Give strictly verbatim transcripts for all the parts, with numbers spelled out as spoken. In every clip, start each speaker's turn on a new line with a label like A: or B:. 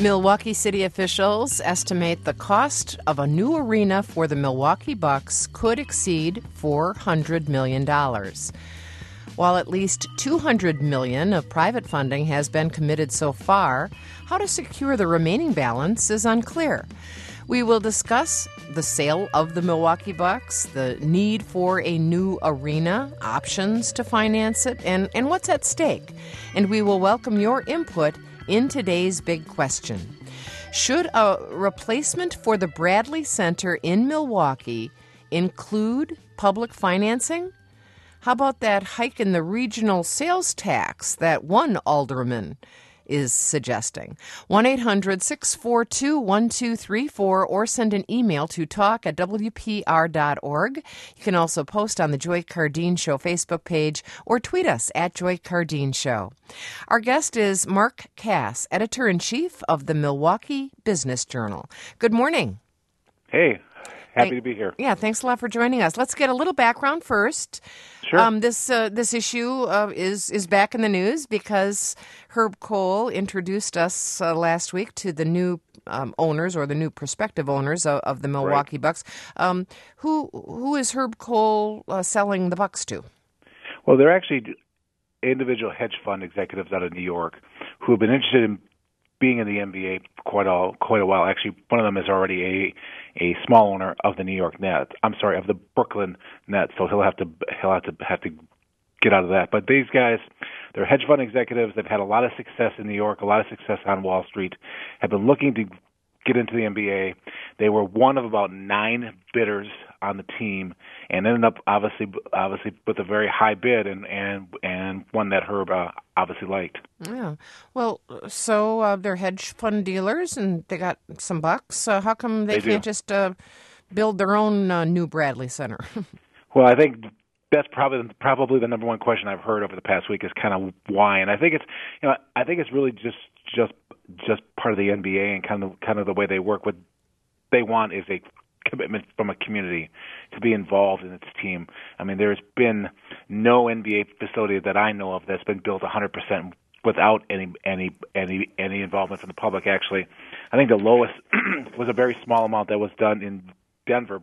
A: Milwaukee City officials estimate the cost of a new arena for the Milwaukee Bucks could exceed four hundred million dollars. While at least two hundred million dollars of private funding has been committed so far, how to secure the remaining balance is unclear. We will discuss the sale of the Milwaukee Bucks, the need for a new arena, options to finance it, and, and what's at stake. And we will welcome your input in today's big question. Should a replacement for the Bradley Center in Milwaukee include public financing? How about that hike in the regional sales tax that one alderman is suggesting? one eight hundred six four two one two three four or send an email to talk at w p r dot org. You can also post on the Joy Cardeen Show Facebook page or tweet us at Joy Cardeen Show. Our guest is Mark Kass, Editor-in-Chief of the Milwaukee Business Journal. Good morning.
B: Hey, happy
A: Thank,
B: to be here.
A: Yeah, thanks a lot for joining us. Let's get a little background first.
B: Sure.
A: Um, this uh, this issue uh, is is back in the news because Herb Kohl introduced us uh, last week to the new um, owners or the new prospective owners of, of the Milwaukee
B: Right.
A: Bucks. Um, who who is Herb Kohl uh, selling the Bucks to?
B: Well, they're actually individual hedge fund executives out of New York who have been interested in being in the N B A quite a quite a while. Actually, one of them is already a a small owner of the New York Nets. I'm sorry, of the Brooklyn Nets. So he'll have to he'll have to have to get out of that. But these guys, they're hedge fund executives. They've had a lot of success in New York, a lot of success on Wall Street. Have been looking to get into the N B A. They were one of about nine bidders on the team, and ended up obviously obviously with a very high bid, and and and one that Herb uh, obviously liked.
A: Yeah. Well, so uh, they're hedge fund dealers, and they got some bucks. Uh, how come they,
B: They do.
A: can't just uh, build their own uh, new Bradley Center?
B: Well, I think that's probably probably the number one question I've heard over the past week is kind of why, and I think it's you know I think it's really just just just part of the N B A and kind of kind of the way they work. What they want is a commitment from a community to be involved in its team. I mean, there's been no N B A facility that I know of that's been built one hundred percent without any any any any involvement from the public. Actually, I think the lowest was a very small amount that was done in Denver,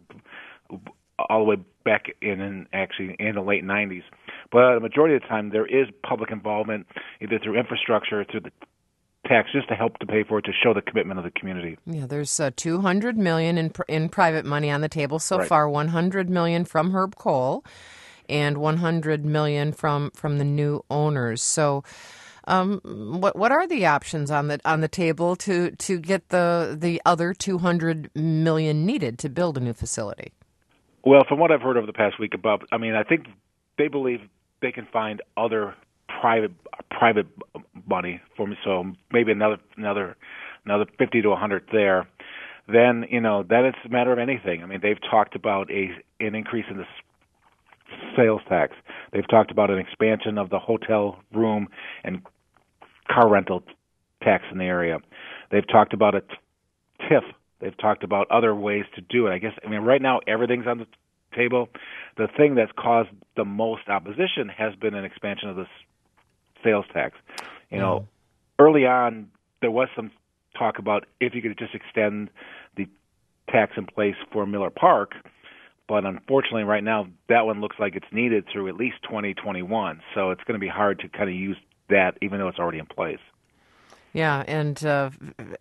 B: all the way back in, in actually in the late nineties. But the majority of the time, there is public involvement, either through infrastructure, through the tax, just to help to pay for it, to show the commitment of the community.
A: Yeah, there's uh, two hundred million dollars in pr- in private money on the table so
B: Right.
A: far. one hundred million dollars from Herb Kohl, and one hundred million dollars from from the new owners. So, um, what what are the options on the on the table to to get the the other two hundred million dollars needed to build a new facility?
B: Well, from what I've heard over the past week about, I mean, I think they believe they can find other private private money for me. So maybe another another another fifty to a hundred there. Then you know then it's a matter of anything. I mean, they've talked about a an increase in the s- sales tax. They've talked about an expansion of the hotel room and car rental tax in the area. They've talked about a t- TIF. They've talked about other ways to do it. I guess, I mean, right now everything's on the table. The thing that's caused the most opposition has been an expansion of this sales tax. You know, early on, there was some talk about if you could just extend the tax in place for Miller Park, but unfortunately right now that one looks like it's needed through at least twenty twenty-one. So it's going to be hard to kind of use that even though it's already in place.
A: Yeah, and uh,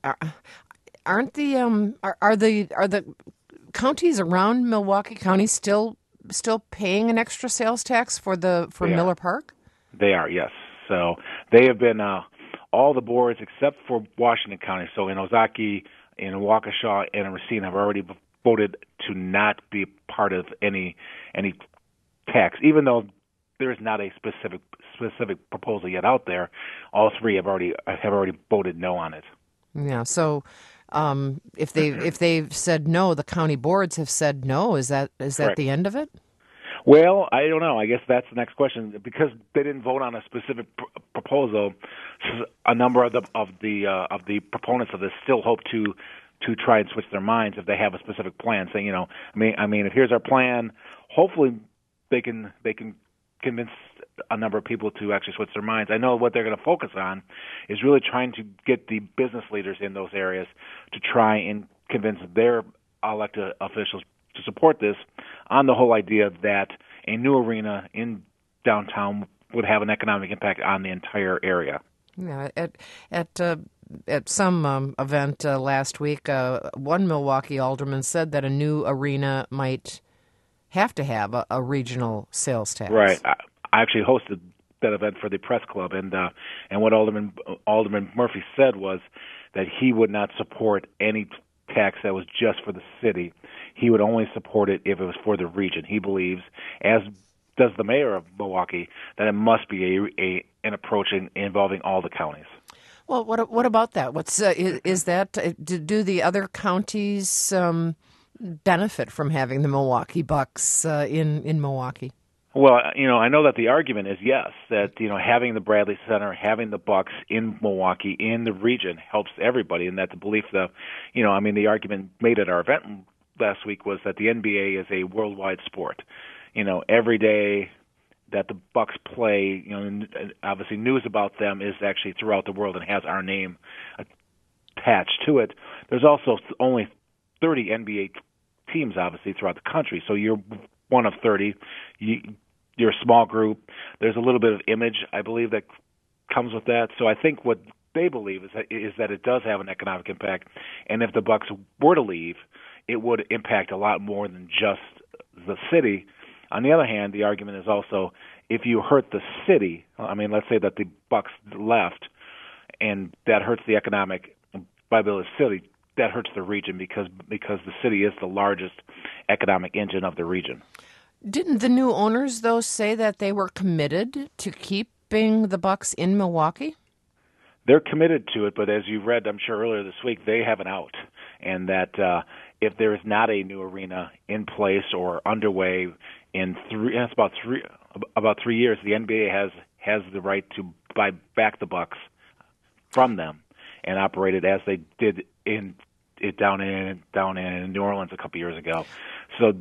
A: aren't the um are, are the are the counties around Milwaukee County still still paying an extra sales tax for the for
B: They are.
A: Miller Park?
B: They are, yes. So they have been uh, all the boards except for Washington County. So in Ozaki, in Waukesha, and in Racine have already voted to not be part of any any tax, even though there is not a specific specific proposal yet out there. All three have already have already voted no on it.
A: Yeah. So um, if they if they've said no, the county boards have said no. Is that is that
B: Correct.
A: the end of it?
B: Well, I don't know. I guess that's the next question. Because they didn't vote on a specific pr- proposal, a number of the of the uh, of the proponents of this still hope to to try and switch their minds if they have a specific plan. Saying, you know, I mean, I mean, if here's our plan, hopefully they can they can convince a number of people to actually switch their minds. I know what they're going to focus on is really trying to get the business leaders in those areas to try and convince their elected officials to support this on the whole idea that a new arena in downtown would have an economic impact on the entire area.
A: Yeah, at at uh, at some um, event uh, last week, uh, one Milwaukee alderman said that a new arena might have to have a, a regional sales tax.
B: Right. I, I actually hosted that event for the press club, and uh, and what Alderman Alderman Murphy said was that he would not support any tax that was just for the city. He would only support it if it was for the region. He believes, as does the mayor of Milwaukee, that it must be a, a an approach in, involving all the counties.
A: Well, what what about that? What's uh, is, is that? Uh, do the other counties um, benefit from having the Milwaukee Bucks uh, in in Milwaukee?
B: Well, you know, I know that the argument is yes, that, you know, having the Bradley Center, having the Bucks in Milwaukee, in the region, helps everybody, and that the belief that, you know, I mean, the argument made at our event last week was that the N B A is a worldwide sport. You know, every day that the Bucks play, you know, obviously news about them is actually throughout the world and has our name attached to it. There's also only thirty N B A teams, obviously, throughout the country, so you're one of thirty. You, you're a small group. There's a little bit of image, I believe, that comes with that. So I think what they believe is that, is that it does have an economic impact, and if the Bucks were to leave, it would impact a lot more than just the city. On the other hand, the argument is also if you hurt the city, I mean, let's say that the Bucks left, and that hurts the economic viability of the city, that hurts the region because because the city is the largest economic engine of the region.
A: Didn't the new owners, though, say that they were committed to keeping the Bucks in Milwaukee?
B: They're committed to it, but as you read, I'm sure earlier this week, they have an out, and that uh, if there is not a new arena in place or underway in three, it's about three about three years, the N B A has has the right to buy back the Bucks from them and operate it as they did in it down in down in New Orleans a couple years ago. So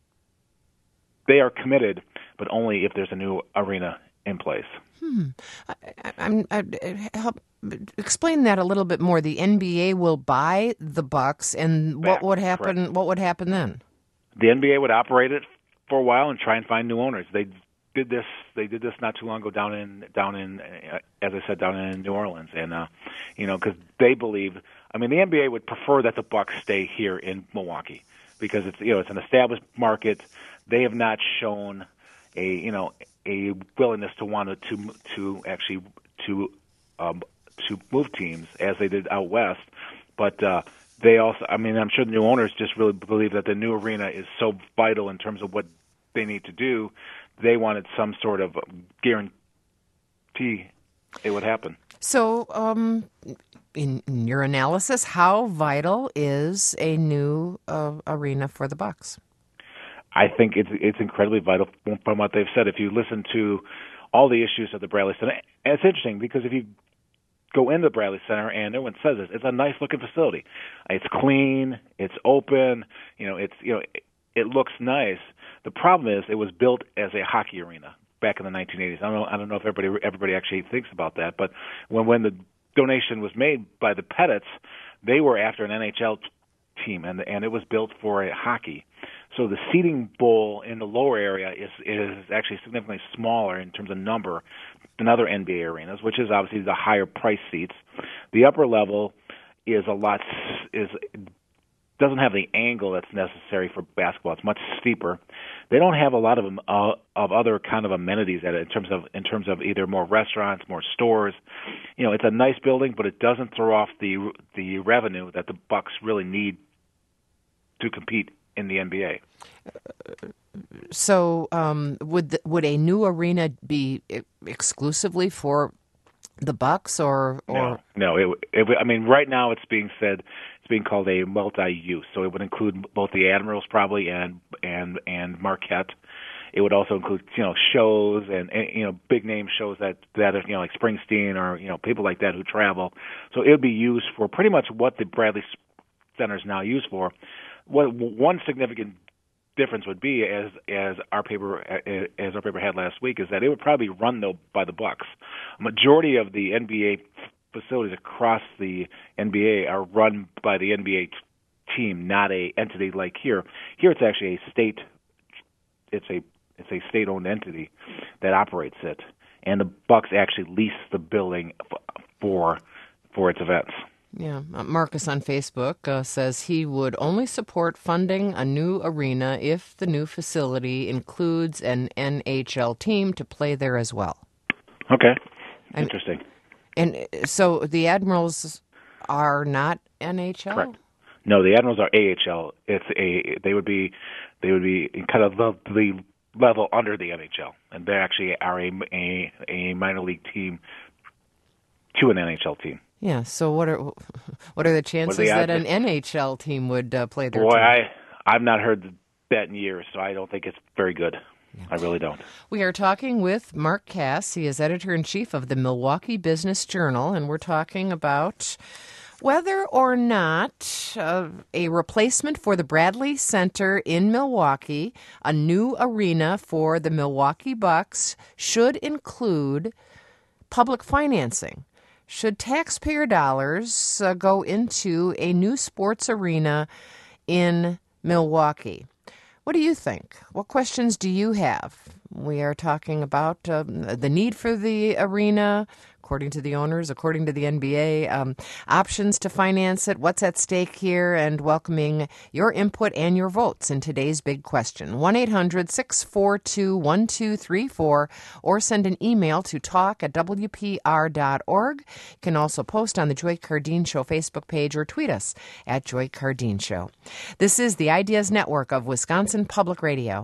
B: they are committed, but only if there's a new arena in place.
A: Hmm. I, I, I, help explain that a little bit more. The N B A will buy the Bucks, and
B: Back,
A: what would happen?
B: correct.
A: What would happen then?
B: The N B A would operate it for a while and try and find new owners. They did this. They did this not too long ago down in down in, uh, as I said, down in New Orleans, and uh, you know, because they believe. I mean, the N B A would prefer that the Bucks stay here in Milwaukee because it's you know it's an established market. They have not shown a you know a willingness to want to to, to actually to um, to move teams as they did out west, but uh, they also. I mean, I'm sure the new owners just really believe that the new arena is so vital in terms of what they need to do. They wanted some sort of guarantee it would happen.
A: So, um, in, in your analysis, how vital is a new uh, arena for the Bucks?
B: I think it's it's incredibly vital from what they've said. If you listen to all the issues of the Bradley Center, and it's interesting because if you go into the Bradley Center, and everyone says this, it's a nice looking facility. It's clean, it's open, you know, it's you know, it, it looks nice. The problem is it was built as a hockey arena back in the nineteen eighties. I don't know, I don't know if everybody everybody actually thinks about that, but when when the donation was made by the Pettits, they were after an N H L team, and and it was built for a hockey. So the seating bowl in the lower area is is actually significantly smaller in terms of number than other N B A arenas, which is obviously the higher price seats. The upper level is a lot is doesn't have the angle that's necessary for basketball. It's much steeper. They don't have a lot of uh, of other kind of amenities at it in terms of in terms of either more restaurants, more stores. You know, it's a nice building, but it doesn't throw off the the revenue that the Bucks really need to compete in the N B A.
A: So, um, would the, would a new arena be exclusively for the Bucks, or, or?
B: No, no. It, it, I mean, right now it's being said it's being called a multi-use, so it would include both the Admirals probably and and and Marquette. It would also include you know shows and, and you know big name shows that that are, you know like Springsteen or you know people like that who travel. So it would be used for pretty much what the Bradley Center is now used for. What one significant difference would be, as as our paper as our paper had last week, is that it would probably be run though by the Bucks. A majority of the N B A facilities across the N B A are run by the N B A t- team, not a entity like here. Here it's actually a state. It's a it's a state-owned entity that operates it, and the Bucks actually lease the building f- for for its events.
A: Yeah, uh, Marcus on Facebook uh, says he would only support funding a new arena if the new facility includes an N H L team to play there as well.
B: Okay,
A: and,
B: interesting.
A: And so the Admirals are not N H L?
B: Correct. No, the Admirals are A H L. It's a they would be they would be kind of the, the level under the N H L, and they actually are a, a a minor league team to an N H L team.
A: Yeah. So what are what are the chances
B: the
A: that an N H L team would uh, play their
B: Boy,
A: team?
B: I I've not heard that in years, so I don't think it's very good. Yeah. I really don't.
A: We are talking with Mark Kass. He is editor-in-chief of the Milwaukee Business Journal, and we're talking about whether or not uh, a replacement for the Bradley Center in Milwaukee, a new arena for the Milwaukee Bucks, should include public financing. Should taxpayer dollars uh, go into a new sports arena in Milwaukee? What do you think? What questions do you have? We are talking about um, the need for the arena, according to the owners, according to the N B A, um, options to finance it, what's at stake here, and welcoming your input and your votes in today's big question. one eight hundred six four two one two three four or send an email to talk at w p r dot org. You can also post on the Joy Cardine Show Facebook page or tweet us at Joy Cardine Show. This is the Ideas Network of Wisconsin Public Radio.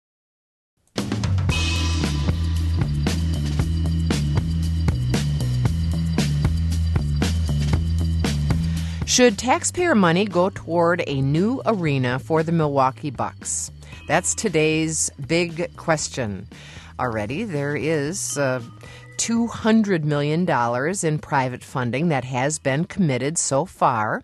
A: Should taxpayer money go toward a new arena for the Milwaukee Bucks? That's today's big question. Already, there is uh, two hundred million dollars in private funding that has been committed so far.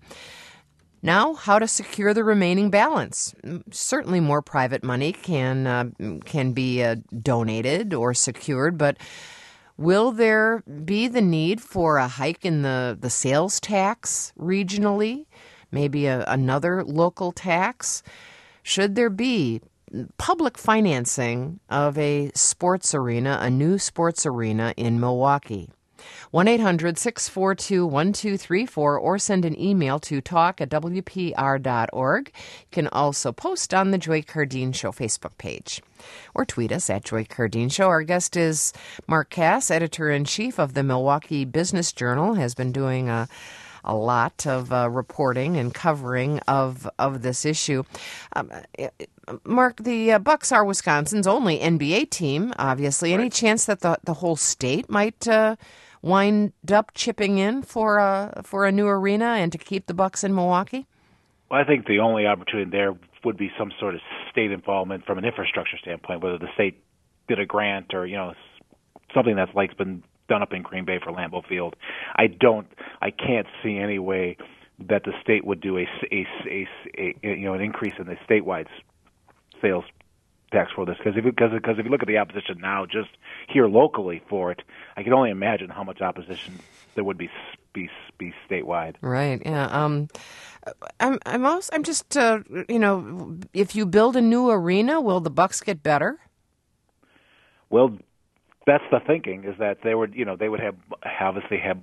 A: Now, how to secure the remaining balance? Certainly more private money can, uh, can be uh, donated or secured, but will there be the need for a hike in the, the sales tax regionally? Maybe a, another local tax? Should there be public financing of a sports arena, a new sports arena in Milwaukee? one eight hundred six four two one two three four or send an email to talk at w p r dot org. You can also post on the Joy Cardine Show Facebook page or tweet us at Joy Cardine Show. Our guest is Mark Kass, editor-in-chief of the Milwaukee Business Journal, has been doing a, a lot of uh, reporting and covering of, of this issue. Um, Mark, the uh, Bucks are Wisconsin's only N B A team, obviously. Any
B: Right.
A: chance that the, the whole state might uh, wind up chipping in for a, for a new arena and to keep the Bucks in Milwaukee?
B: Well, I think the only opportunity there would be some sort of state involvement from an infrastructure standpoint, whether the state did a grant or, you know, something that's like been done up in Green Bay for Lambeau Field. I don't, I can't see any way that the state would do a, a, a, a you know, an increase in the statewide sales tax for this, because if, because, because if you look at the opposition now just here locally for it, I can only imagine how much opposition there would be be, be statewide.
A: Right. Yeah. Um, I'm. I'm also. I'm just. Uh, you know, if you build a new arena, will the Bucks get better?
B: Well, that's the thinking, is that they would. You know, they would have obviously have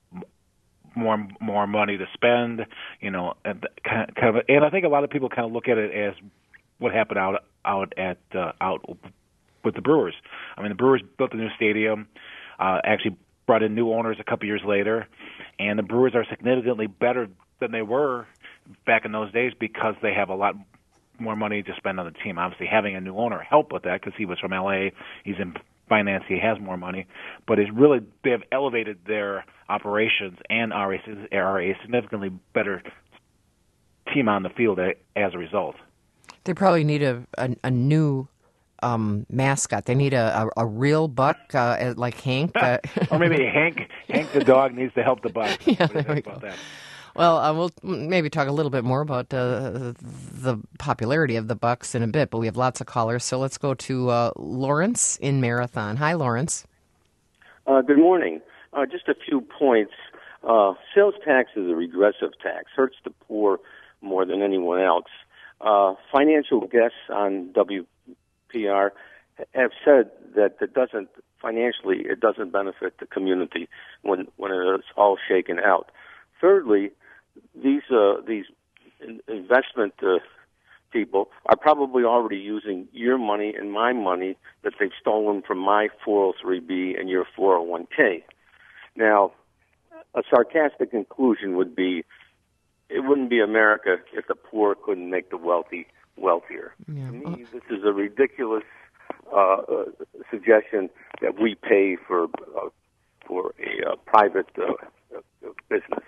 B: more more money to spend. You know, and kind of. And I think a lot of people kind of look at it as what happened out out at uh, out with the Brewers. I mean, the Brewers built a new stadium, uh, actually brought in new owners a couple years later, and the Brewers are significantly better than they were back in those days because they have a lot more money to spend on the team. Obviously, having a new owner helped with that because he was from L A. He's in finance. He has more money, but it's really they have elevated their operations and are a, are a significantly better team on the field as a result.
A: They probably need a a, a new um, mascot. They need a, a, a real buck uh, like Hank. Uh,
B: or maybe Hank Hank the dog needs to help the Bucks.
A: Yeah, there we go.
B: That?
A: Well, uh, we'll maybe talk a little bit more about uh, the popularity of the Bucks in a bit, but we have lots of callers, so let's go to uh, Lawrence in Marathon. Hi, Lawrence.
C: Uh, good morning. Uh, just a few points. Uh, sales tax is a regressive tax, hurts the poor more than anyone else. Uh, financial guests on W P R have said that it doesn't financially it doesn't benefit the community when when it's all shaken out. Thirdly, these uh, these investment uh, people are probably already using your money and my money that they've stolen from my four oh three B and your four oh one K. Now, a sarcastic conclusion would be, it wouldn't be America if the poor couldn't make the wealthy wealthier. Yeah. To me, this is a ridiculous uh, uh, suggestion that we pay for uh, for a uh, private uh, uh, business.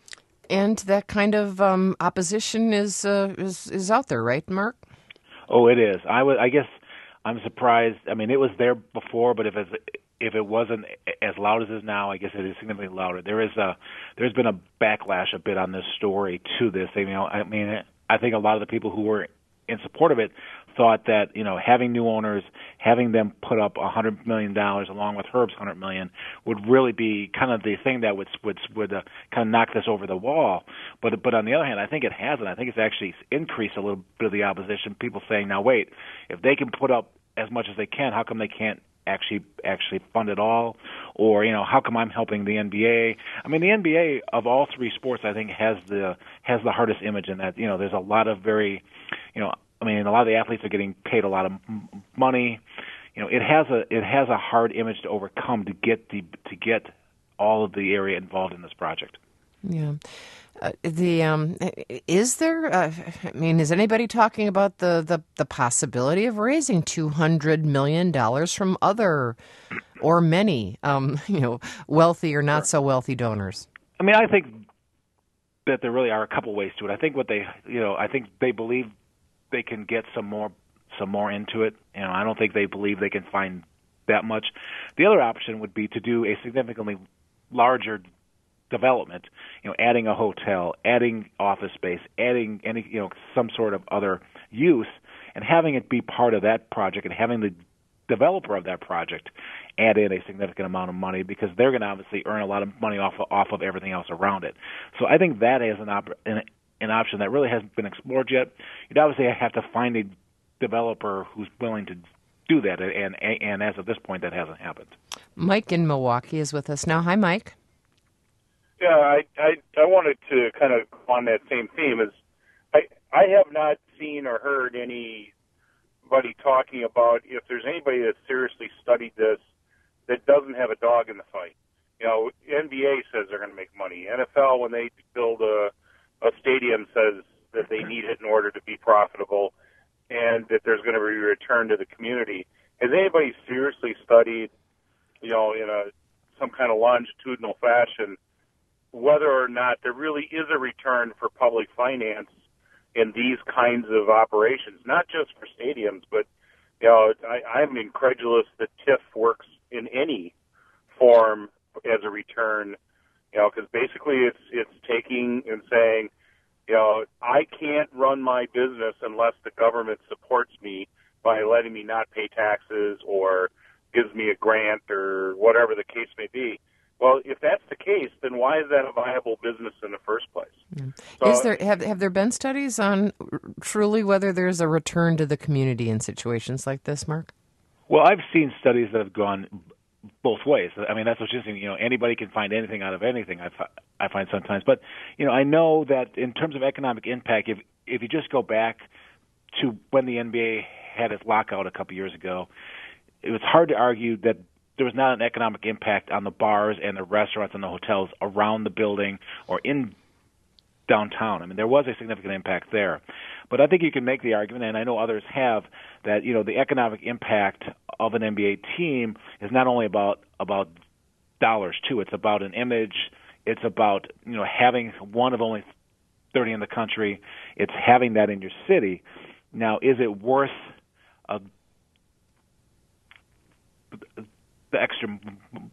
A: And that kind of um, opposition is, uh, is is out there, right, Mark?
B: Oh, it is. I would. I guess I'm surprised. I mean, it was there before, but if it's, if it wasn't as loud as it is now, I guess it is significantly louder. There is a there's been a backlash a bit on this story to this. You know, I mean, I think a lot of the people who were in support of it thought that, you know, having new owners, having them put up one hundred million dollars along with Herb's one hundred million dollars would really be kind of the thing that would would would uh, kind of knock this over the wall. But but on the other hand, I think it hasn't. I think it's actually increased a little bit of the opposition. People saying, now wait, if they can put up as much as they can, how come they can't actually actually fund it all? Or, you know, how come I'm helping the N B A? I mean, the N B A of all three sports, I think, has the has the hardest image in that, you know, there's a lot of very, you know, I mean, a lot of the athletes are getting paid a lot of m- money. You know, it has a it has a hard image to overcome to get the to get all of the area involved in this project.
A: Yeah. Uh, the um, is there? Uh, I mean, is anybody talking about the, the, the possibility of raising two hundred million dollars from other or many, um, you know, wealthy or not so wealthy donors?
B: I mean, I think that there really are a couple ways to it. I think what they, you know, I think they believe they can get some more some more into it. You know, I don't think they believe they can find that much. The other option would be to do a significantly larger development, you know, adding a hotel, adding office space, adding any, you know, some sort of other use, and having it be part of that project, and having the developer of that project add in a significant amount of money, because they're going to obviously earn a lot of money off of, off of everything else around it. So I think that is an op- an, an option that really hasn't been explored yet. You'd obviously have to find a developer who's willing to do that, and and as of this point, that hasn't happened.
A: Mike in Milwaukee is with us now. Hi, Mike.
D: Yeah, I, I I wanted to kind of on that same theme. Is I I have not seen or heard anybody talking about if there's anybody that seriously studied this that doesn't have a dog in the fight. You know, N B A says they're going to make money. N F L, when they build a a stadium, says that they need it in order to be profitable, and that there's going to be a return to the community. Has anybody seriously studied, you know, in a some kind of longitudinal fashion, whether or not there really is a return for public finance in these kinds of operations, not just for stadiums, but, you know, I, I'm incredulous that TIF works in any form as a return, you know, because basically it's it's taking and saying, you know, I can't run my business unless the government supports me by letting me not pay taxes or gives me a grant or whatever the case may be. Well, if that's the case, then why is that a viable business in the first place?
A: Yeah.
D: So,
A: is there have have there been studies on truly whether there's a return to the community in situations like this, Mark?
B: Well, I've seen studies that have gone both ways. I mean, that's what's interesting. You know, anybody can find anything out of anything, I, fi- I find sometimes. But, you know, I know that in terms of economic impact, if if you just go back to when the N B A had its lockout a couple years ago, it was hard to argue that there was not an economic impact on the bars and the restaurants and the hotels around the building or in downtown. I mean, there was a significant impact there. But I think you can make the argument, and I know others have, that, you know, the economic impact of an N B A team is not only about about dollars, too. It's about an image. It's about, you know, having one of only thirty in the country. It's having that in your city. Now, is it worth a the extra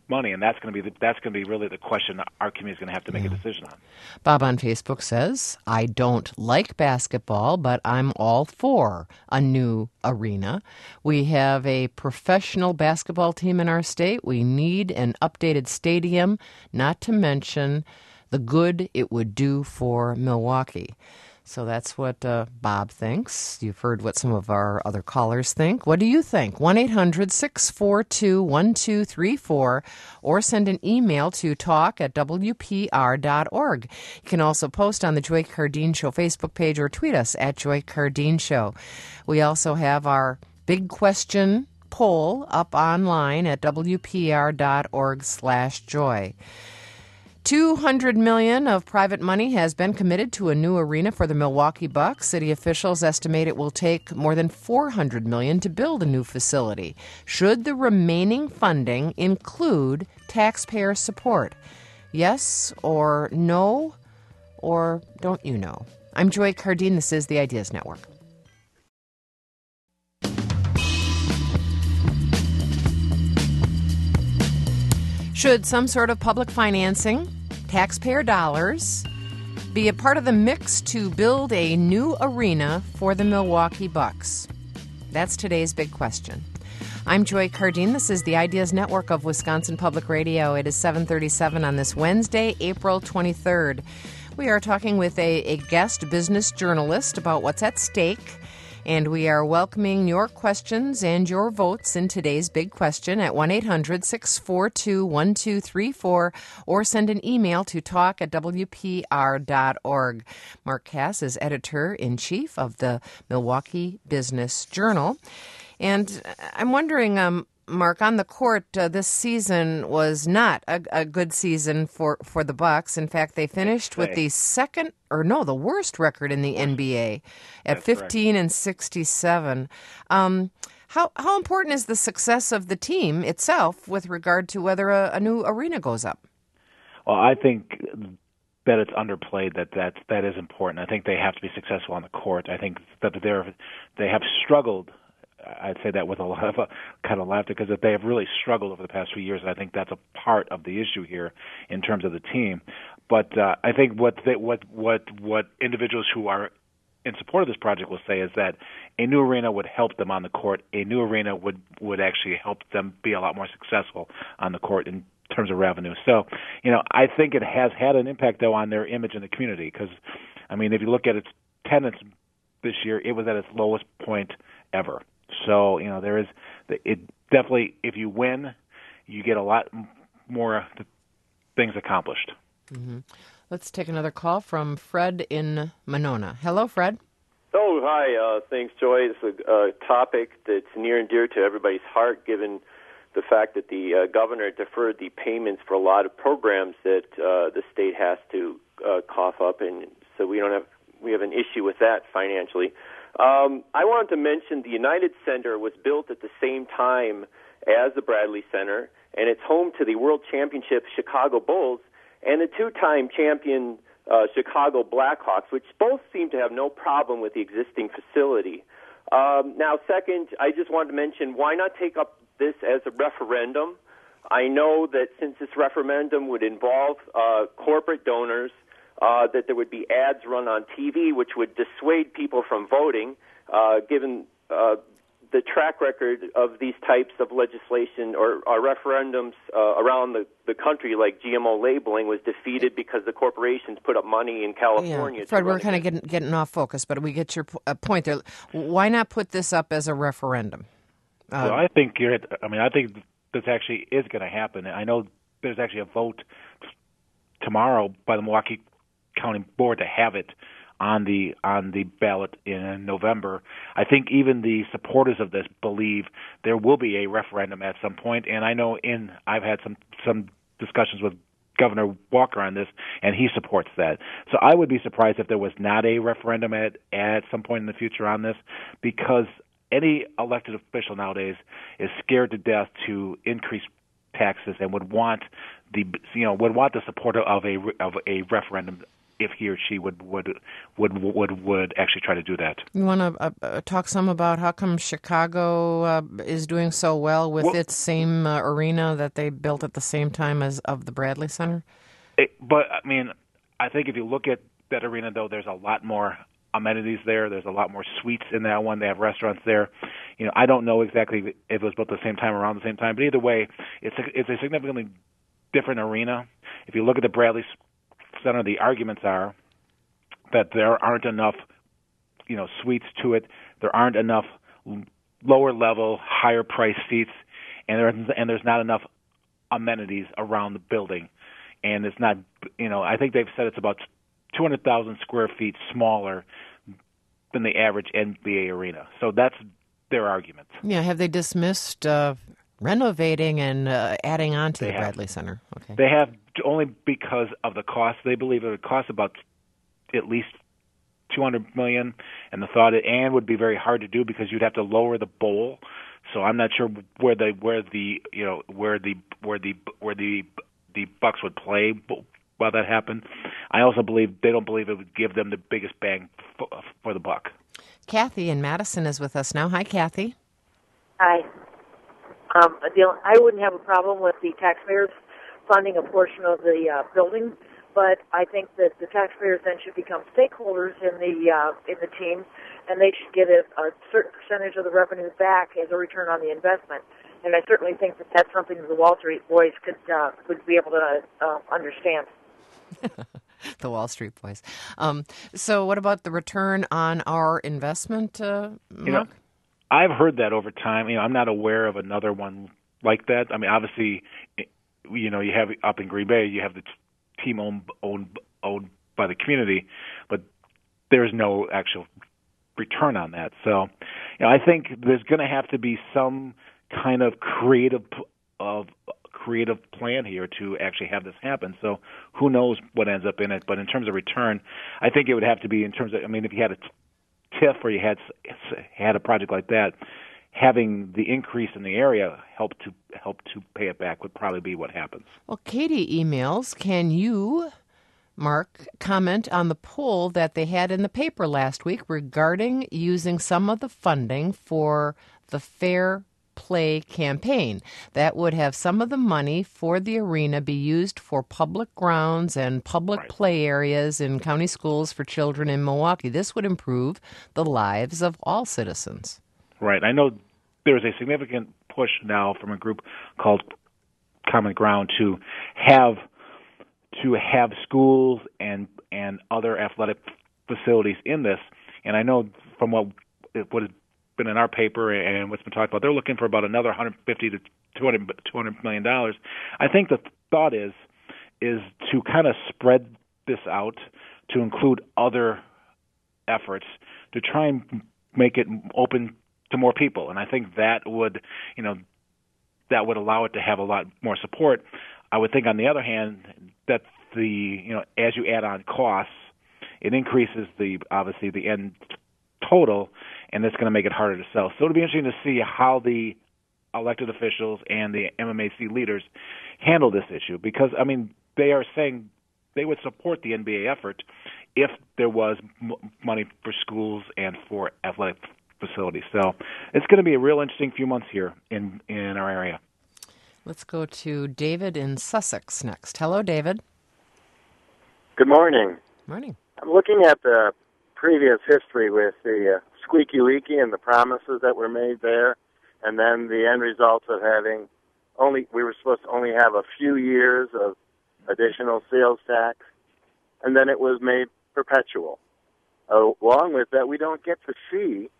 B: money, and that's going to be the, that's going to be really the question our community is going to have to make yeah. a decision on.
A: Bob on Facebook says, I don't like basketball, but I'm all for a new arena. We have a professional basketball team in our state. We need an updated stadium, not to mention the good it would do for Milwaukee. So that's what uh, Bob thinks. You've heard what some of our other callers think. What do you think? one eight hundred six four two one two three four or send an email to talk at w p r dot org. You can also post on the Joy Cardine Show Facebook page or tweet us at Joy Cardine Show. We also have our big question poll up online at w p r dot org slash joy. two hundred million dollars of private money has been committed to a new arena for the Milwaukee Bucks. City officials estimate it will take more than four hundred million dollars to build a new facility. Should the remaining funding include taxpayer support? Yes or no? Or don't you know? I'm Joy Cardine. This is the Ideas Network. Should some sort of public financing, taxpayer dollars, be a part of the mix to build a new arena for the Milwaukee Bucks? That's today's big question. I'm Joy Cardine. This is the Ideas Network of Wisconsin Public Radio. It is seven thirty-seven on this Wednesday, April twenty-third. We are talking with a, a guest business journalist about what's at stake. And we are welcoming your questions and your votes in today's big question at one eight hundred six four two one two three four or send an email to talk at w p r dot org. Mark Cass is editor-in-chief of the Milwaukee Business Journal. And I'm wondering, um, Mark, on the court, uh, this season was not a, a good season for, for the Bucks. In fact, they finished with the second, or no, the worst record in the N B A at That's fifteen correct. And sixty-seven. Um, how how important is the success of the team itself with regard to whether a, a new arena goes up?
B: Well, I think that it's underplayed. That that that is important. I think they have to be successful on the court. I think that they're they have struggled. I'd say that with a lot of uh, kind of laughter because they have really struggled over the past few years, and I think that's a part of the issue here in terms of the team. But uh, I think what they, what what what individuals who are in support of this project will say is that a new arena would help them on the court. A new arena would would actually help them be a lot more successful on the court in terms of revenue. So, you know, I think it has had an impact though on their image in the community because, I mean, if you look at its attendance this year, it was at its lowest point ever. So, you know, there is, it definitely, if you win, you get a lot more things accomplished.
A: Mm-hmm. Let's take another call from Fred in Monona. Hello, Fred.
E: Oh, hi. Uh, thanks, Joy. It's a uh, topic that's near and dear to everybody's heart, given the fact that the uh, governor deferred the payments for a lot of programs that uh, the state has to uh, cough up, and so we don't have, we have an issue with that financially. Um, I wanted to mention the United Center was built at the same time as the Bradley Center, and it's home to the World Championship Chicago Bulls and the two-time champion uh, Chicago Blackhawks, which both seem to have no problem with the existing facility. Um, now, second, I just wanted to mention, why not take up this as a referendum? I know that since this referendum would involve uh, corporate donors, Uh, that there would be ads run on T V, which would dissuade people from voting, uh, given uh, the track record of these types of legislation or, or referendums uh, around the, the country, like G M O labeling, was defeated because the corporations put up money in California.
A: Yeah. Fred, we're kind of getting, getting off focus, but we get your uh, point there. Why not put this up as a referendum?
B: Uh, well, I think you're. I mean, I think this actually is going to happen. I know there's actually a vote tomorrow by the Milwaukee County Board to have it on the on the ballot in November. I think even the supporters of this believe there will be a referendum at some point, and I know in I've had some some discussions with Governor Walker on this, and he supports that. So I would be surprised if there was not a referendum at at some point in the future on this, because any elected official nowadays is scared to death to increase taxes and would want the you know would want the support of a of a referendum if he or she would would would would would actually try to do that.
A: You want to uh, uh, talk some about how come Chicago uh, is doing so well with well, its same uh, arena that they built at the same time as of the Bradley Center?
B: It, but I mean, I think if you look at that arena, though, there's a lot more amenities there. There's a lot more suites in that one. They have restaurants there. You know, I don't know exactly if it was built at the same time, around the same time, but either way, it's a, it's a significantly different arena. If you look at the Bradley Center, the arguments are that there aren't enough, you know, suites to it. There aren't enough lower level, higher price seats, and there and there's not enough amenities around the building. And it's not, you know, I think they've said it's about two hundred thousand square feet smaller than the average N B A arena. So that's their argument.
A: Yeah, have they dismissed uh, renovating and uh, adding on to
B: they
A: the
B: have.
A: Bradley Center? Okay.
B: They have only because of the cost. They believe it would cost about at least two hundred million dollars, and the thought it and would be very hard to do because you'd have to lower the bowl. So I'm not sure where the where the you know where the where the where the the Bucks would play while that happened. I also believe they don't believe it would give them the biggest bang for, for the buck.
A: Kathy in Madison is with us now. Hi, Kathy.
F: Hi. Um, I wouldn't have a problem with the taxpayers funding a portion of the uh, building, but I think that the taxpayers then should become stakeholders in the uh, in the team, and they should get a, a certain percentage of the revenue back as a return on the investment. And I certainly think that that's something that the Wall Street boys could uh, would be able to uh, understand.
A: The Wall Street boys. Um, so what about the return on our investment, uh, Mark?
B: You know, I've heard that over time. You know, I'm not aware of another one like that. I mean, obviously, you know, you have up in Green Bay, you have the team owned owned owned by the community, but there's no actual return on that. So, you know, I think there's going to have to be some kind of creative of creative plan here to actually have this happen. So who knows what ends up in it? But in terms of return, I think it would have to be in terms of, I mean, if you had a TIF or you had had a project like that, having the increase in the area help to help to pay it back would probably be what happens.
A: Well, Katie emails, can you, Mark, comment on the poll that they had in the paper last week regarding using some of the funding for the Fair Play campaign? That would have some of the money for the arena be used for public grounds and public
B: right.
A: play areas in county schools for children in Milwaukee. This would improve the lives of all citizens.
B: Right. I know there's a significant push now from a group called Common Ground to have to have schools and and other athletic facilities in this. And I know from what what has been in our paper and what's been talked about, they're looking for about another one hundred fifty to two hundred million dollars. I think the thought is is to kind of spread this out to include other efforts to try and make it open to more people. And I think that would, you know, that would allow it to have a lot more support. I would think, on the other hand, that the, you know, as you add on costs, it increases the, obviously, the end total, and it's going to make it harder to sell. So it'll be interesting to see how the elected officials and the M M A C leaders handle this issue, because, I mean, they are saying they would support the N B A effort if there was m- money for schools and for athletic facilities. So it's going to be a real interesting few months here in, in our area.
A: Let's go to David in Sussex next. Hello, David.
G: Good morning.
A: Morning.
G: I'm looking at the previous history with the uh, squeaky leaky and the promises that were made there, and then the end results of having only, we were supposed to only have a few years of additional sales tax, and then it was made perpetual. Uh, along with that, we don't get to see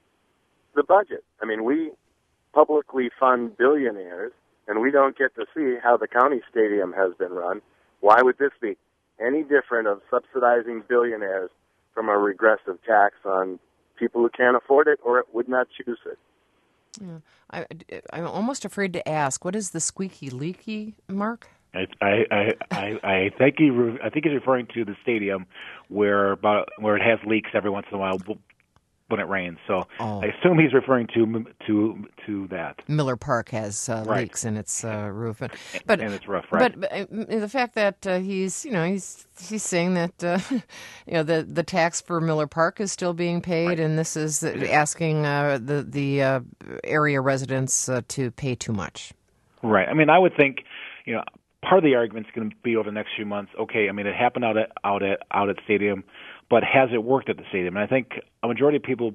G: the budget. I mean, we publicly fund billionaires, and we don't get to see how the county stadium has been run. Why would this be any different of subsidizing billionaires from a regressive tax on people who can't afford it or would not choose it?
A: Yeah. I, I'm almost afraid to ask, what is the squeaky leaky, Mark?
B: I I I, I, I think he I think he's referring to the stadium where about where it has leaks every once in a while. when it rains. So
A: oh.
B: I assume he's referring to to to that.
A: Miller Park has uh,
B: right.
A: leaks in its uh, roof, but but
B: and it's rough, right?
A: But, but uh, the fact that uh, he's you know he's he's saying that uh, you know the the tax for Miller Park is still being paid,
B: right.
A: and this is asking uh, the the uh, area residents uh, to pay too much.
B: Right. I mean, I would think, you know, part of the argument is going to be over the next few months. Okay, I mean, it happened out at out at out at stadium, but has it worked at the stadium? And I think a majority of people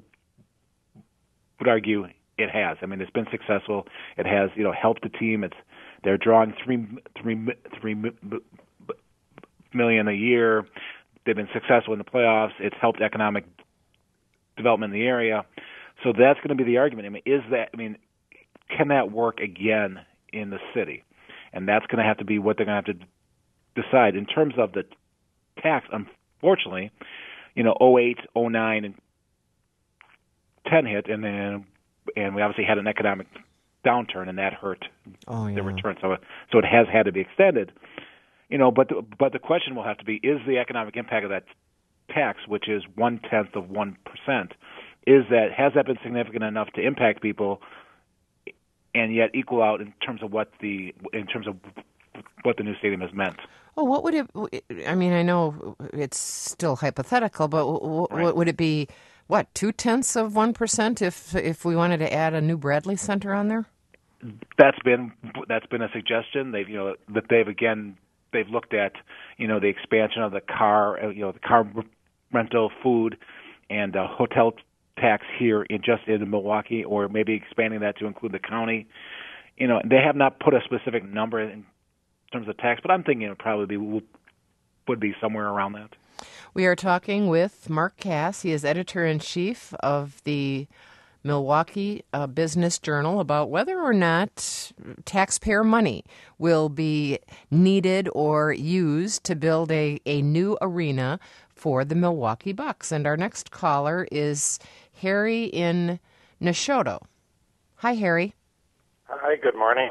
B: would argue it has. I mean, it's been successful. It has, you know, helped the team. It's they're drawing three three three million a year. They've been successful in the playoffs. It's helped economic development in the area. So that's going to be the argument. I mean, is that? I mean, can that work again in the city? And that's going to have to be what they're going to have to decide. In terms of the tax, unfortunately, you know, oh eight, oh nine, and ten hit, and then and we obviously had an economic downturn, and that hurt
A: oh, yeah.
B: the return. So, so it has had to be extended. You know, but the, but the question will have to be: is the economic impact of that tax, which is one tenth of one percent, is that has that been significant enough to impact people? And yet equal out in terms of what the in terms of what the new stadium has meant.
A: Well, what would it? I mean, I know it's still hypothetical, but w-
B: right.
A: what would it be? What, two tenths of one percent if if we wanted to add a new Bradley Center on there?
B: That's been that's been a suggestion. They've you know that they've again they've looked at you know the expansion of the car you know the car rental, food, and uh, hotel tax here in just in Milwaukee, or maybe expanding that to include the county. You know, they have not put a specific number in terms of tax, but I'm thinking it probably be, would be somewhere around that.
A: We are talking with Mark Kass. He is editor-in-chief of the Milwaukee uh, Business Journal about whether or not taxpayer money will be needed or used to build a, a new arena for the Milwaukee Bucks. And our next caller is Harry in Neshotah. Hi, Harry.
H: Hi, good morning.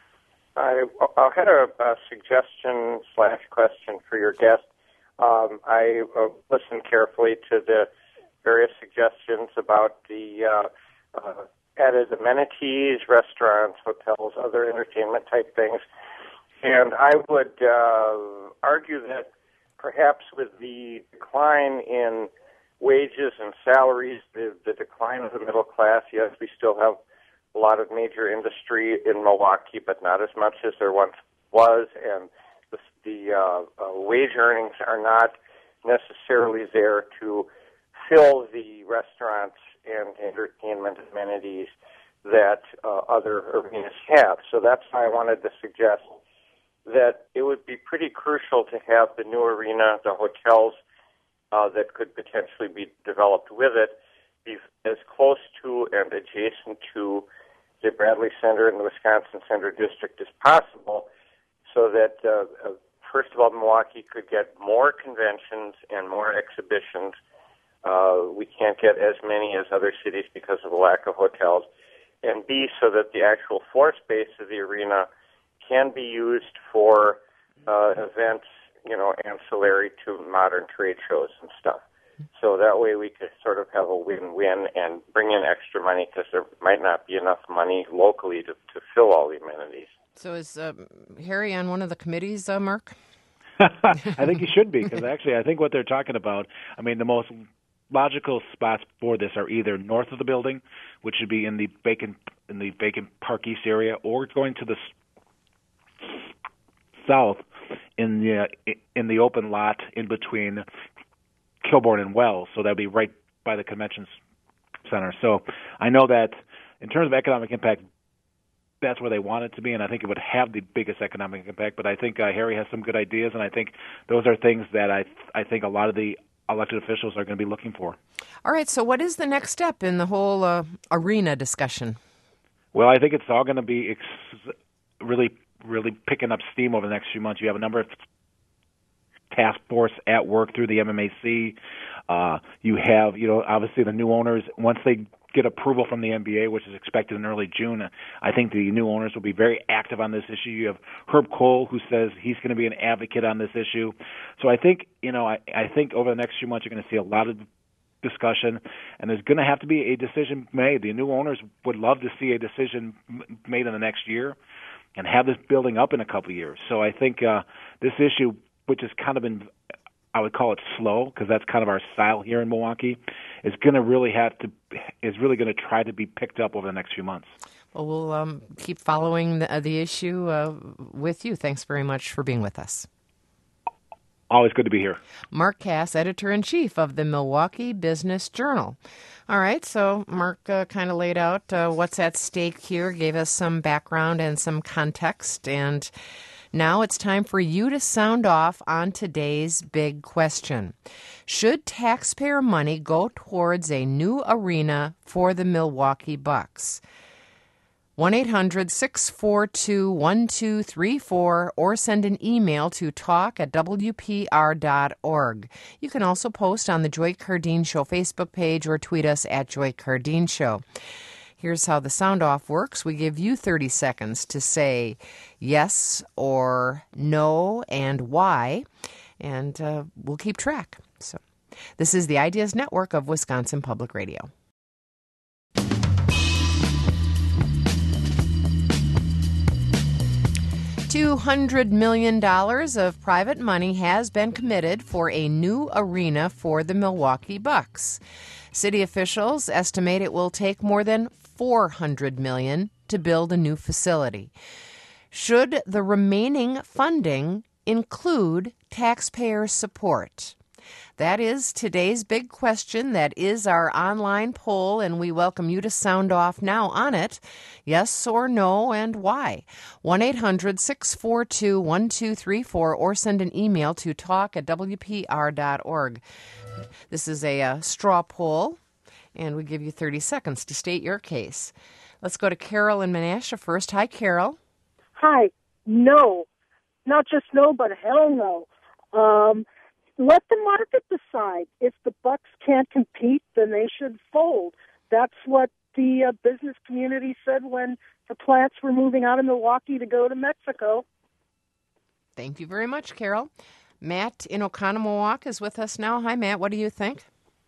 H: I, I had a, a suggestion slash question for your guest. Um, I uh, listened carefully to the various suggestions about the uh, uh, added amenities, restaurants, hotels, other entertainment type things. And I would uh, argue that perhaps with the decline in wages and salaries, the, the decline of the middle class, yes, we still have a lot of major industry in Milwaukee, but not as much as there once was, and the, the uh, uh, wage earnings are not necessarily there to fill the restaurants and entertainment amenities that uh, other arenas have. So that's why I wanted to suggest that it would be pretty crucial to have the new arena, the hotels uh, that could potentially be developed with it, be as close to and adjacent to the Bradley Center and the Wisconsin Center District as possible, so that, uh, uh, first of all, Milwaukee could get more conventions and more exhibitions. Uh, we can't get as many as other cities because of the lack of hotels. And B, so that the actual floor space of the arena can be used for uh, events, you know, ancillary to modern trade shows and stuff. So that way we could sort of have a win-win and bring in extra money because there might not be enough money locally to, to fill all the amenities.
A: So is uh, Harry on one of the committees, uh, Mark?
B: I think he should be, because actually I think what they're talking about, I mean, the most logical spots for this are either north of the building, which would be in the vacant in the vacant Park East area, or going to the s- south in the uh, in the open lot in between Kilbourne and Wells. So that would be right by the convention center. So I know that in terms of economic impact, that's where they want it to be, and I think it would have the biggest economic impact. But I think uh, Harry has some good ideas, and I think those are things that I I think a lot of the elected officials are going to be looking for.
A: All right, so what is the next step in the whole uh, arena discussion?
B: Well, I think it's all going to be ex- really, really picking up steam over the next few months. You have a number of task force at work through the M M A C. Uh, you have, you know, obviously the new owners, once they get approval from the N B A, which is expected in early June, I think the new owners will be very active on this issue. You have Herb Kohl, who says he's going to be an advocate on this issue. So I think, you know, I, I think over the next few months you're going to see a lot of discussion, and there's going to have to be a decision made. The new owners would love to see a decision made in the next year and have this building up in a couple of years. So I think uh, this issue, which has kind of been, I would call it slow, because that's kind of our style here in Milwaukee, is going to really have to is really going to try to be picked up over the next few months.
A: Well, we'll um, keep following the, uh, the issue uh, with you. Thanks very much for being with us.
B: Always good to be here.
A: Mark Kass, editor-in-chief of the Milwaukee Business Journal. All right, so Mark uh, kind of laid out uh, what's at stake here, gave us some background and some context, and now it's time for you to sound off on today's big question. Should taxpayer money go towards a new arena for the Milwaukee Bucks? one eight hundred six four two one two three four or send an email to talk at w p r dot org. You can also post on the Joy Cardine Show Facebook page or tweet us at Joy Cardine Show. Here's how the sound off works. We give you thirty seconds to say yes or no and why, and uh, we'll keep track. So, this is the Ideas Network of Wisconsin Public Radio. two hundred million dollars of private money has been committed for a new arena for the Milwaukee Bucks. City officials estimate it will take more than four hundred million dollars to build a new facility. Should the remaining funding include taxpayer support? That is today's big question. That is our online poll, and we welcome you to sound off now on it. Yes or no, and why? one eight hundred six four two one two three four or send an email to talk at w p r dot org. This is a, a straw poll, and we give you thirty seconds to state your case. Let's go to Carol in Menasha first. Hi, Carol.
I: Hi. No. Not just no, but hell no. Um... Let the market decide. If the Bucks can't compete, then they should fold. That's what the uh, business community said when the plants were moving out of Milwaukee to go to Mexico.
A: Thank you very much, Carol. Matt in Oconomowoc is with us now. Hi, Matt. What do you think?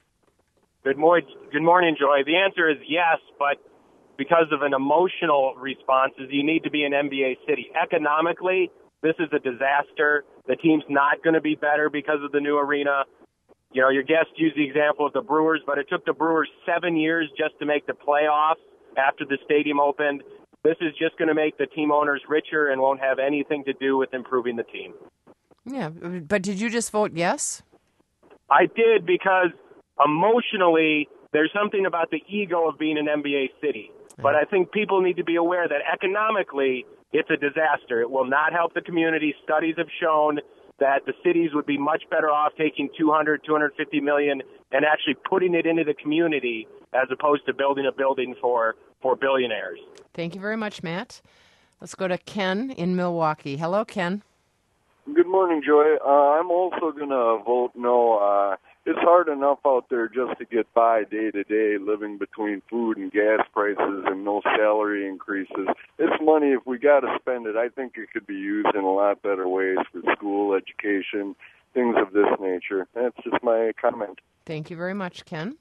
J: Good morning, good morning, Joy. The answer is yes, but because of an emotional responses, you need to be an N B A city. Economically, this is a disaster. The team's not going to be better because of the new arena. You know, your guest used the example of the Brewers, but it took the Brewers seven years just to make the playoffs after the stadium opened. This is just going to make the team owners richer and won't have anything to do with improving the team.
A: Yeah, but did you just vote yes?
J: I did because emotionally, there's something about the ego of being an N B A city. But I think people need to be aware that economically, it's a disaster. It will not help the community. Studies have shown that the cities would be much better off taking two hundred, two hundred fifty million and actually putting it into the community as opposed to building a building for, for billionaires.
A: Thank you very much, Matt. Let's go to Ken in Milwaukee. Hello, Ken.
K: Good morning, Joy. Uh, I'm also going to vote no. Uh, it's hard enough out there just to get by day to day, living between food and gas prices and no salary increases. It's money, if we got to spend it, I think it could be used in a lot better ways for school, education, things of this nature. That's just my comment.
A: Thank you very much, Ken.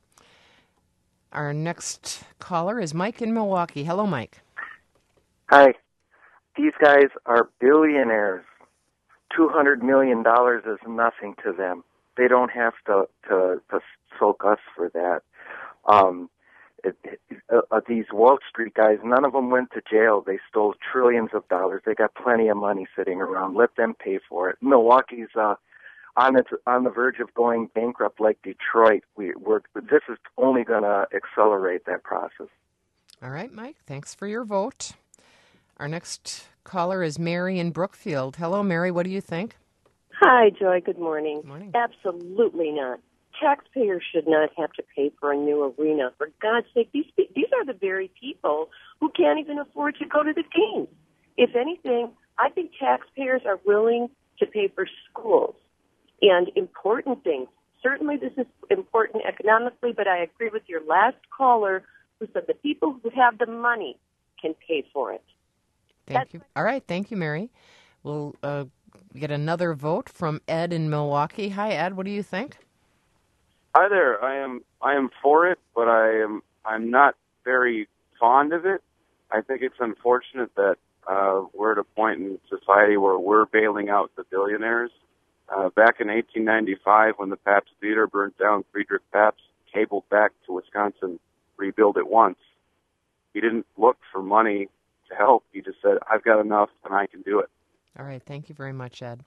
A: Our next caller is Mike in Milwaukee. Hello, Mike.
L: Hi. These guys are billionaires. two hundred million dollars is nothing to them. They don't have to, to, to soak us for that. Um, it, it, uh, these Wall Street guys, none of them went to jail. They stole trillions of dollars. They got plenty of money sitting around. Let them pay for it. Milwaukee's uh, on its on the verge of going bankrupt like Detroit. We, we're, this is only going to accelerate that process.
A: All right, Mike. Thanks for your vote. Our next caller is Mary in Brookfield. Hello, Mary. What do you think?
M: Hi, Joy. Good morning.
A: Good morning.
M: Absolutely not. Taxpayers should not have to pay for a new arena. For God's sake, these these are the very people who can't even afford to go to the games. If anything, I think taxpayers are willing to pay for schools and important things. Certainly this is important economically, but I agree with your last caller who said the people who have the money can pay for it.
A: Thank
M: That's
A: you. All right. Thank you, Mary. We'll uh, get another vote from Ed in Milwaukee. Hi, Ed. What do you think?
N: Hi there. I am I am for it, but I am I'm not very fond of it. I think it's unfortunate that uh, we're at a point in society where we're bailing out the billionaires. Uh, back in eighteen ninety-five, when the Pabst Theater burnt down, Friedrich Pabst cabled back to Wisconsin, rebuild it once. He didn't look for money to help. He just said, I've got enough and I can do it.
A: All right. Thank you very much, Ed.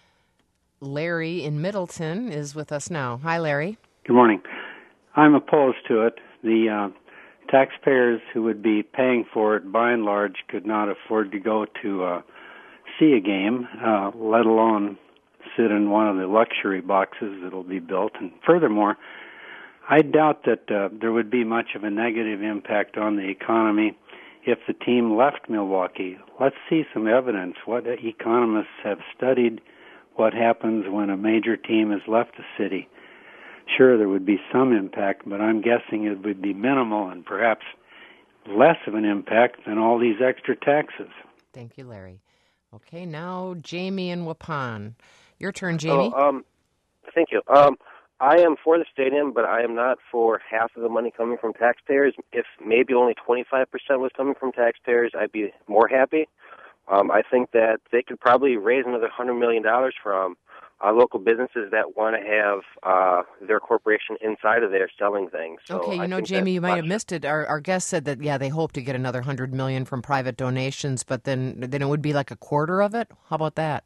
A: Larry in Middleton is with us now. Hi, Larry.
O: Good morning. I'm opposed to it. The uh, taxpayers who would be paying for it, by and large, could not afford to go to uh, see a game, uh, let alone sit in one of the luxury boxes that'll be built. And furthermore, I doubt that uh, there would be much of a negative impact on the economy if the team left Milwaukee. Let's see some evidence. What economists have studied what happens when a major team has left a city. Sure, there would be some impact, but I'm guessing it would be minimal and perhaps less of an impact than all these extra taxes.
A: Thank you, Larry. Okay, now Jamie in Waupun. Your turn, Jamie.
P: Oh, um, thank you. Um, I am for the stadium, but I am not for half of the money coming from taxpayers. If maybe only twenty-five percent was coming from taxpayers, I'd be more happy. Um, I think that they could probably raise another one hundred million dollars from uh, local businesses that want to have uh, their corporation inside of there selling things. So
A: okay, you
P: I
A: know,
P: think
A: Jamie, you might
P: much.
A: have missed it. Our, our guest said that, yeah, they hope to get another one hundred million dollars from private donations, but then, then it would be like a quarter of it? How about that?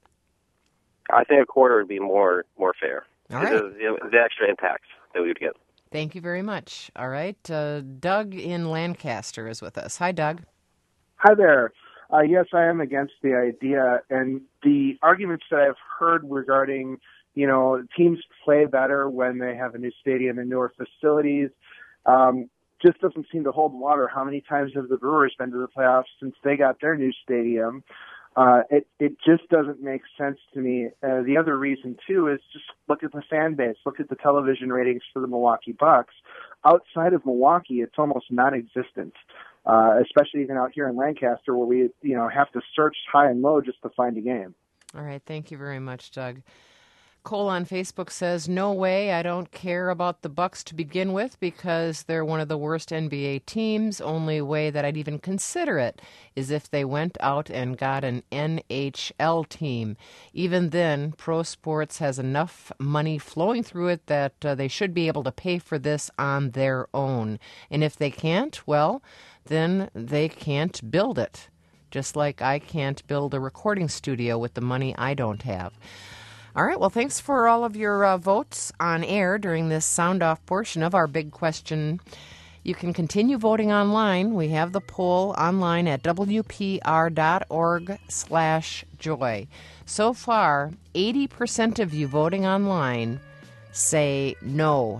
P: I think a quarter would be more more fair.
A: All right.
P: The, the, the extra impacts that we would get.
A: Thank you very much. All right. Uh, Doug in Lancaster is with us. Hi, Doug.
Q: Hi there. Uh, yes, I am against the idea, and the arguments that I've heard regarding, you know, teams play better when they have a new stadium and newer facilities, um, just doesn't seem to hold water. How many times have the Brewers been to the playoffs since they got their new stadium? Uh, it, it just doesn't make sense to me. Uh, the other reason, too, is just look at the fan base. Look at the television ratings for the Milwaukee Bucks. Outside of Milwaukee, it's almost non-existent, uh, especially even out here in Lancaster where we, you know, have to search high and low just to find a game.
A: All right. Thank you very much, Doug. Cole on Facebook says, no way, I don't care about the Bucks to begin with because they're one of the worst N B A teams. Only way that I'd even consider it is if they went out and got an N H L team. Even then, pro sports has enough money flowing through it that uh, they should be able to pay for this on their own. And if they can't, well, then they can't build it. Just like I can't build a recording studio with the money I don't have. All right, well, thanks for all of your uh, votes on air during this sound-off portion of our big question. You can continue voting online. We have the poll online at W P R dot org slash joy. So far, eighty percent of you voting online say no.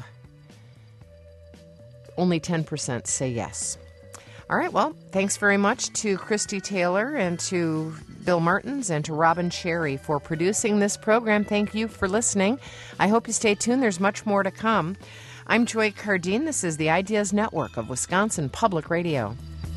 A: Only ten percent say yes. All right, well, thanks very much to Christy Taylor and to Bill Martins and to Robin Cherry for producing this program. Thank you for listening. I hope you stay tuned. There's much more to come. I'm Joy Cardine. This is the Ideas Network of Wisconsin Public Radio.